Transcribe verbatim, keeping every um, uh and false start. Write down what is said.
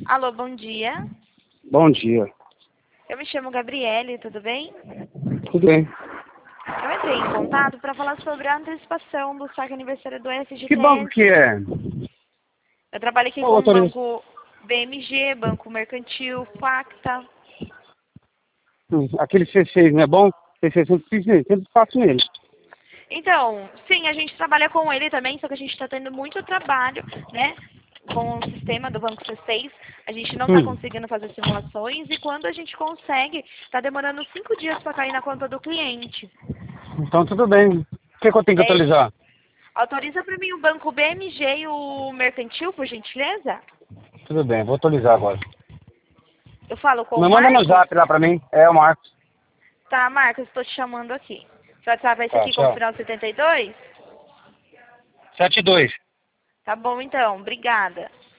Alô, bom dia. Bom dia. Eu me chamo Gabriele, tudo bem? Tudo bem. Eu entrei em contato para falar sobre a antecipação do saque aniversário do Que banco F G T S. que é? Eu trabalho aqui Qual com o autoriza- Banco B M G, Banco Mercantil, Facta. Hum, Aquele C seis não é bom? C seis sempre fiz nele, sempre faço nele. Então, sim, a gente trabalha com ele também, só que a gente está tendo muito trabalho, né? Com o sistema do Banco C seis, a gente não está Hum, conseguindo fazer simulações e quando a gente consegue, está demorando cinco dias para cair na conta do cliente. Então tudo bem. O que, que eu tenho que É, atualizar? autoriza para mim o Banco B M G e o Mercantil, por gentileza? Tudo bem, vou atualizar agora. Eu falo com o Me manda no Marcos? zap lá pra mim. É o Marcos. Tá, Marcos, estou te chamando aqui. Seu WhatsApp é esse Tá, aqui com o tchau. final setenta e dois? Sete dois. Tá bom, então. Obrigada.